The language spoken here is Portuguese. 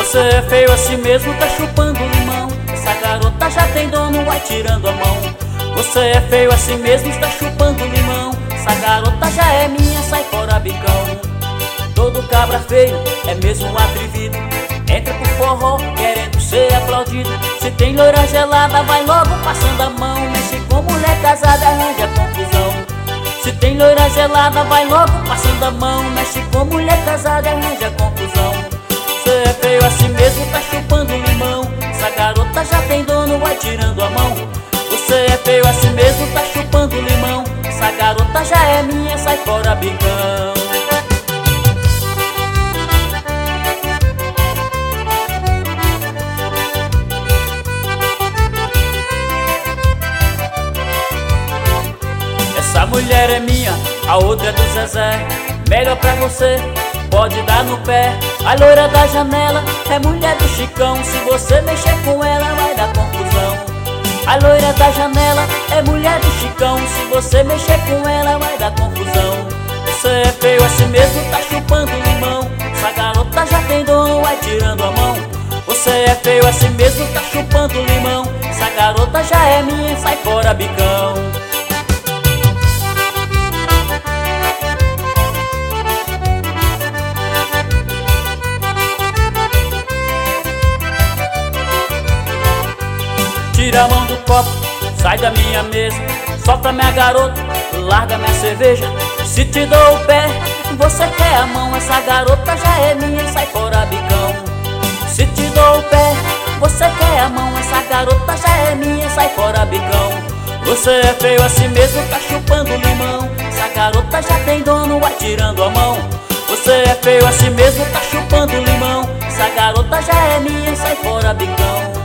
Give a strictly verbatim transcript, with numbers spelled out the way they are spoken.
Você é feio assim mesmo, tá chupando limão. Essa garota já tem dono, vai tirando a mão. Você é feio assim mesmo, está chupando limão. Essa garota já é minha, sai fora bicão. Todo cabra feio é mesmo um atrevido, entra pro forró querendo ser aplaudido. Se tem loira gelada, vai logo passando a mão. Mexe com mulher casada, arranja confusão. Se tem loira gelada, vai logo passando a mão. Mexe com mulher casada, arranja confusão. Você é feio assim mesmo, tá chupando limão. Essa garota já tem dono, vai tirando a mão. Você é feio assim mesmo, tá chupando limão. Essa garota já é minha, sai fora bicão. Essa mulher é minha, a outra é do Zezé. Melhor pra você, pode dar no pé. A loira da janela é mulher do Chicão. Se você mexer com ela vai dar confusão. A loira da janela é mulher do Chicão. Se você mexer com ela vai dar confusão. Você é feio assim mesmo, tá chupando limão. Essa garota já tem dono, vai tirando a mão. Você é feio assim mesmo, tá chupando limão. Essa garota já é minha, sai fora bicão. Tira a mão do copo, sai da minha mesa. Solta minha garota, larga minha cerveja. Se te dou o pé, você quer a mão. Essa garota já é minha, sai fora bicão. Se te dou o pé, você quer a mão. Essa garota já é minha, sai fora bicão. Você é feio assim mesmo, tá chupando limão. Essa garota já tem dono, vai tirando a mão. Você é feio assim mesmo, tá chupando limão. Essa garota já é minha, sai fora bicão.